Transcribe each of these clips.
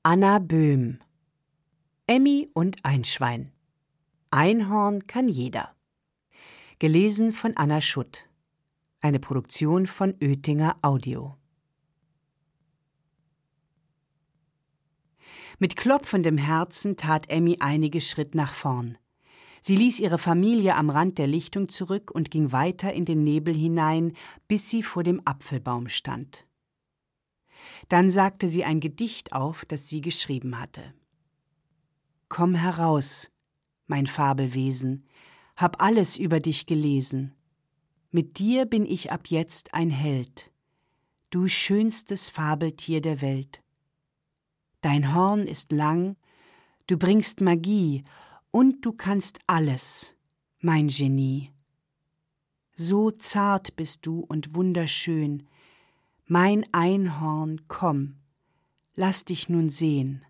Anna Böhm. Emmy und Einschwein. Einhorn kann jeder. Gelesen von Anna Schutt. Eine Produktion von Oetinger Audio. Mit klopfendem Herzen tat Emmy einige Schritt nach vorn. Sie ließ ihre Familie am Rand der Lichtung zurück und ging weiter in den Nebel hinein, bis sie vor dem Apfelbaum stand. Dann sagte sie ein Gedicht auf, das sie geschrieben hatte. Komm heraus, mein Fabelwesen, hab alles über dich gelesen. Mit dir bin ich ab jetzt ein Held, du schönstes Fabeltier der Welt. Dein Horn ist lang, du bringst Magie und du kannst alles, mein Genie. So zart bist du und wunderschön, mein Einhorn, komm, lass dich nun sehen.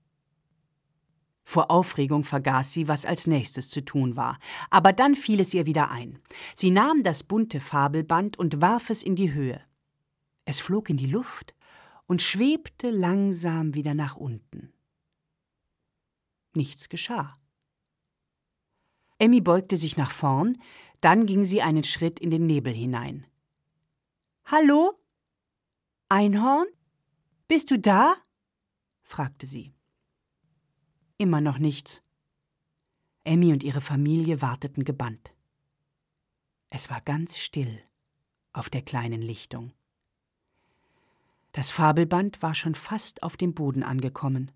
Vor Aufregung vergaß sie, was als nächstes zu tun war. Aber dann fiel es ihr wieder ein. Sie nahm das bunte Fabelband und warf es in die Höhe. Es flog in die Luft und schwebte langsam wieder nach unten. Nichts geschah. Emmy beugte sich nach vorn, dann ging sie einen Schritt in den Nebel hinein. »Hallo? Einhorn? Bist du da?« fragte sie. Immer noch nichts. Emmy und ihre Familie warteten gebannt. Es war ganz still auf der kleinen Lichtung. Das Fabelband war schon fast auf dem Boden angekommen.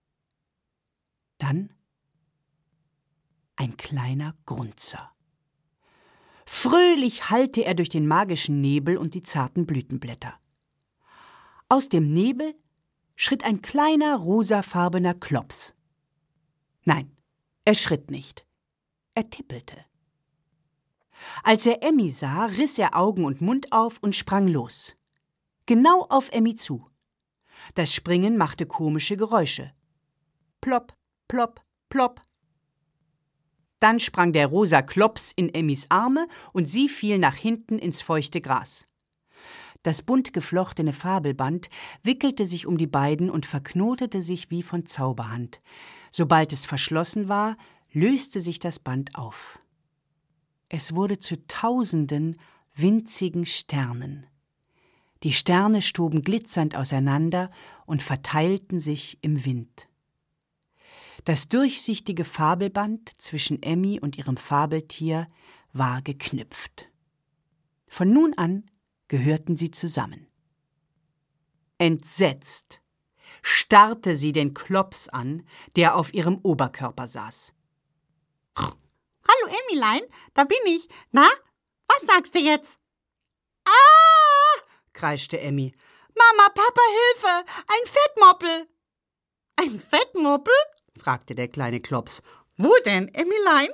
Dann ein kleiner Grunzer. Fröhlich hallte er durch den magischen Nebel und die zarten Blütenblätter. Aus dem Nebel schritt ein kleiner rosafarbener Klops. Nein, er schritt nicht. Er tippelte. Als er Emmy sah, riss er Augen und Mund auf und sprang los. Genau auf Emmy zu. Das Springen machte komische Geräusche. Plopp, plopp, plopp. Dann sprang der rosa Klops in Emmys Arme und sie fiel nach hinten ins feuchte Gras. Das bunt geflochtene Fabelband wickelte sich um die beiden und verknotete sich wie von Zauberhand. Sobald es verschlossen war, löste sich das Band auf. Es wurde zu tausenden winzigen Sternen. Die Sterne stoben glitzernd auseinander und verteilten sich im Wind. Das durchsichtige Fabelband zwischen Emmy und ihrem Fabeltier war geknüpft. Von nun an gehörten sie zusammen. Entsetzt starrte sie den Klops an, der auf ihrem Oberkörper saß. »Hallo Emmylein, da bin ich. Na, was sagst du jetzt?« »Ah!« kreischte Emmy. »Mama, Papa, Hilfe! Ein Fettmoppel!« »Ein Fettmoppel?« fragte der kleine Klops. »Wo denn, Emmylein?«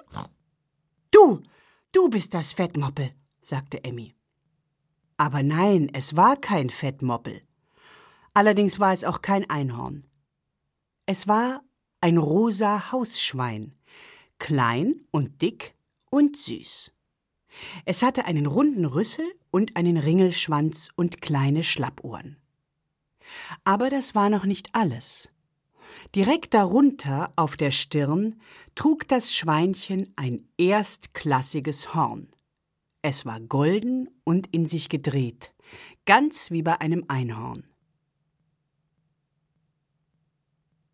Du bist das Fettmoppel«, sagte Emmy. Aber nein, es war kein Fettmoppel. Allerdings war es auch kein Einhorn. Es war ein rosa Hausschwein, klein und dick und süß. Es hatte einen runden Rüssel und einen Ringelschwanz und kleine Schlappohren. Aber das war noch nicht alles. Direkt darunter auf der Stirn trug das Schweinchen ein erstklassiges Horn. Es war golden und in sich gedreht, ganz wie bei einem Einhorn.